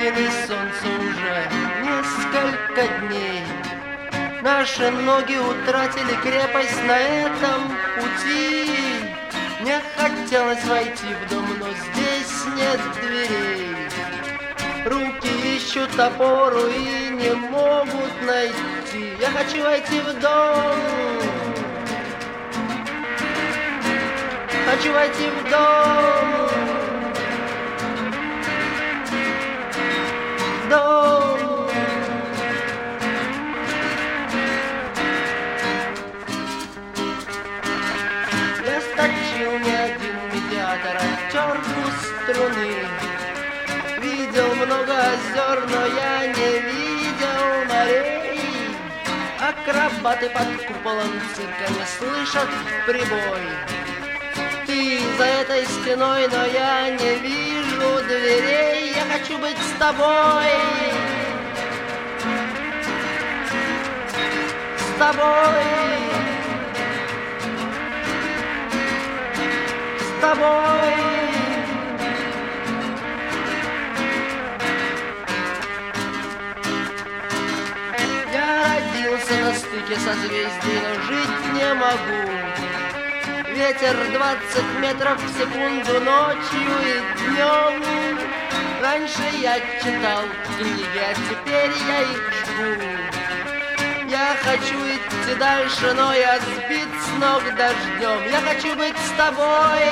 видели солнце уже несколько дней. Наши ноги утратили крепость на этом пути. Мне хотелось войти в дом, но здесь нет дверей. Руки ищут опору и не могут найти. Я хочу войти в дом. Хочу войти в дом. Дом. Я сточил не один медиатор, оттер струны. Видел много озер, но я не видел морей. Акробаты под куполом цирка не слышат прибой. Ты за этой стеной, но я не вижу дверей. Я хочу быть с тобой. С тобой. С тобой. Я родился на стыке созвездий, но жить не могу. Ветер 20 метров в секунду ночью и днем. Раньше я читал книги, а теперь я их жгу. Я хочу идти дальше, но я сбит с ног дождем. Я хочу быть с тобой.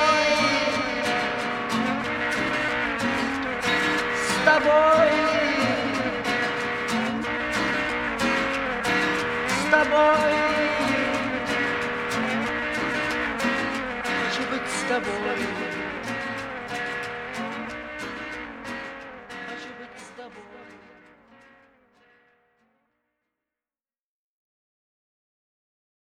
С тобой. С тобой. Хочу быть с тобой.